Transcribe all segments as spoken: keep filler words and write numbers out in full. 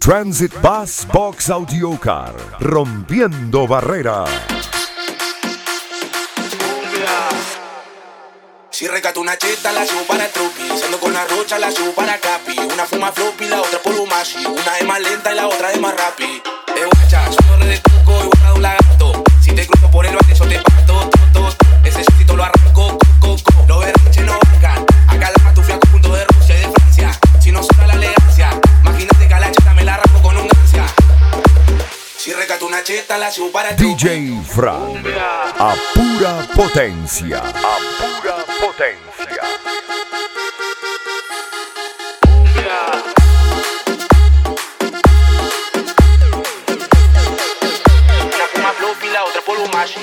Transit Bus Box Audio Car, rompiendo barreras. Si recato una cheta, la subo para el truqui. Ando con la rocha, la subo para capi. Una fuma floppy, la otra por mashi. Una es más lenta y la otra es más rapi. Eh, guacha, soy de truco y guarda un lagarto. Si te cruzo por el baile, yo te parto. To, to, ese chocito lo arranco, co, co, co. Los berrinches no bancan. Acá la matufia con punto de Rusia y de Francia. Si no sobra la elegancia, imagínate que a la cheta me la arranco con un gancia. Si recato una cheta, la subo para el truqui. D J Fran, a pura potencia. A pura potencia. Una fuma floppy, la otra polvo mashi.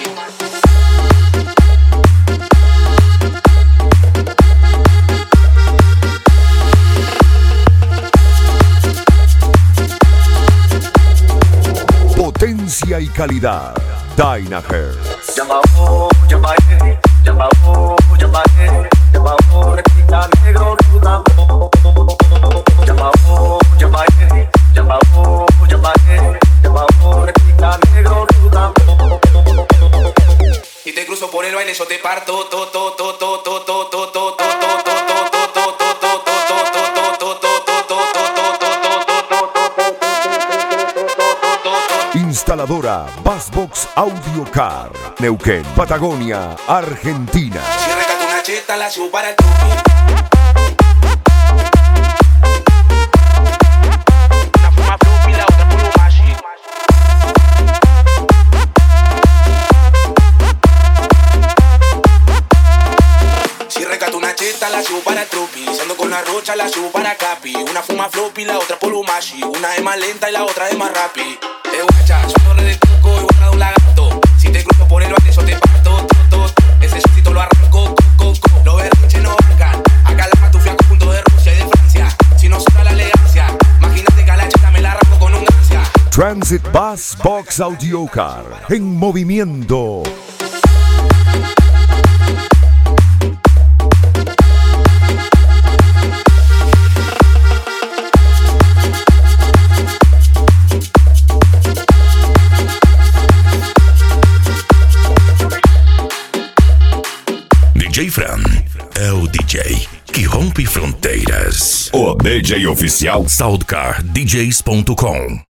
Potencia y calidad. Dynahertz. Llamao, llamae, llamao, llamae, llamao, repita negro, llamao, llamao, llamae, llamao, llamae, llamao, repita negro, llamao. Y te cruzo por el baile, yo te parto, to, to, to, to, to, to, to, to, to, to. Instaladora Buzzbox Audio Car, Neuquén, Patagonia, Argentina. Si recato una cheta, la subo para el truqui. Una fuma floppy, la otra polvo mashi. Si recato una cheta, la subo para el truqui. Ando con la rocha, la subo para capi. Una fuma floppy, la otra polvo mashi. Una es más lenta y la otra es más rapi. Eh, guacha, soy de truco y guarda un lagarto. Si te cruzo por el baile, yo te parto. To, to, ese chocito lo arranco, co, co, co. Los berrinches no bancan. Acá la matufia con punto de Rusia y de Francia. Si no sobra la elegancia, imagínate que a la cheta me la arranco con un gancia. Transit Bus Box Audio Car, en movimiento. D J Fran é o D J que rompe fronteiras. O D J oficial Soundcar D Js ponto com.